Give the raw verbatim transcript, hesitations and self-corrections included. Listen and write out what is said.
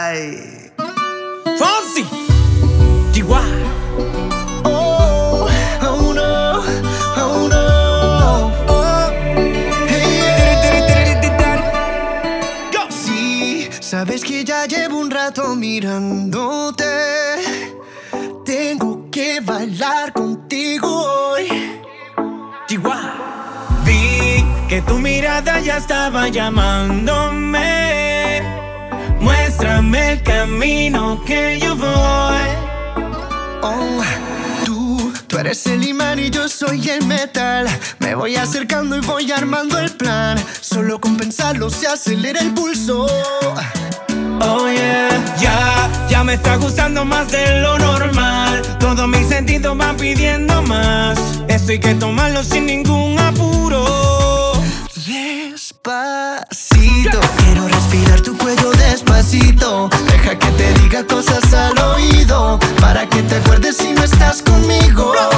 Ay. Fonsi, Chihuahua. Oh, oh no, oh no. Oh, hey. Go. Sí, sabes que ya llevo un rato mirándote. Tengo que bailar contigo hoy. Chihuahua. Vi que tu mirada ya estaba llamándome. Muéstrame el camino que yo voy. Oh, tú, tú eres el imán y yo soy el metal. Me voy acercando y voy armando el plan. Solo con pensarlo se acelera el pulso. Oh yeah, ya, ya me está gustando más de lo normal. Todos mis sentidos van pidiendo más. Esto hay que tomarlo sin ningún apuro. Despacito, quiero respirar tu cuello despacito. Deja que te diga cosas al oído, para que te acuerdes si no estás conmigo.